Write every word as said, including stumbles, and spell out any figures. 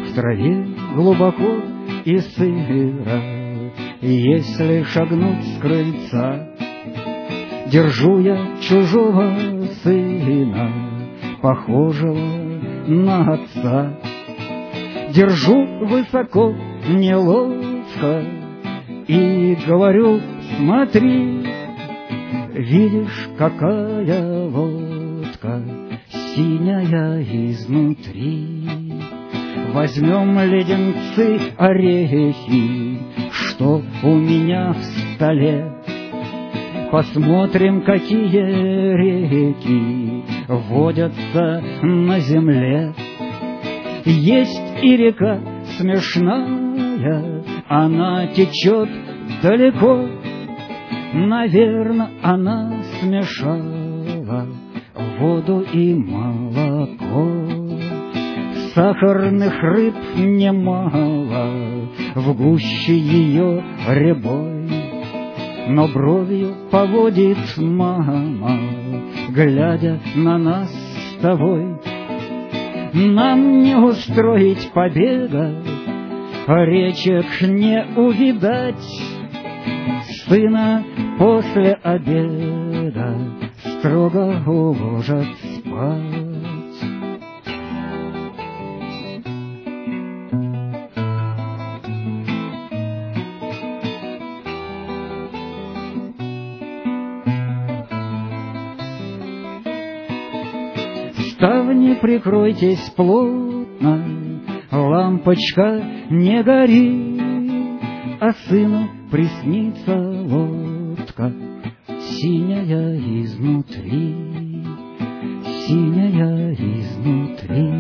В траве глубоко и сыро, если шагнуть с крыльца, держу я чужого сына, похожего на отца. Держу высоко, неловко, и говорю: смотри, видишь, какая лодка синяя изнутри. Возьмем леденцы, орехи, что у меня в столе. Посмотрим, какие реки водятся на земле. Есть и река смешная, она течет далеко. Наверно, она смешала воду и молоко. Сахарных рыб немало в гуще ее рябой, но бровью поводит мама, глядя на нас с тобой. Нам не устроить побега, речек не увидать. Сына после обеда строго уложат спать. Ставни прикройтесь плотно, лампочка не гори, а сыну приснится лодка синяя изнутри, синяя изнутри.